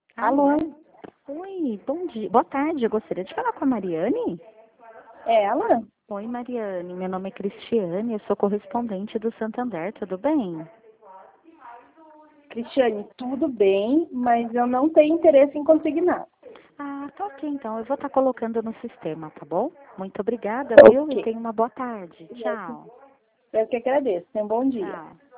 Alô? Oi, bom dia. Boa tarde, eu gostaria de falar com a Mariane. É ela? Oi, Mariane, meu nome é Cristiane, eu sou correspondente do Santander, tudo bem? Cristiane, tudo bem, mas eu não tenho interesse em consignar. Ah, tá ok, então eu vou estar colocando no sistema, tá bom? Muito obrigada, viu? E Ok. tenha uma boa tarde. Tchau. Eu que agradeço. Tenha um bom dia. Tchau.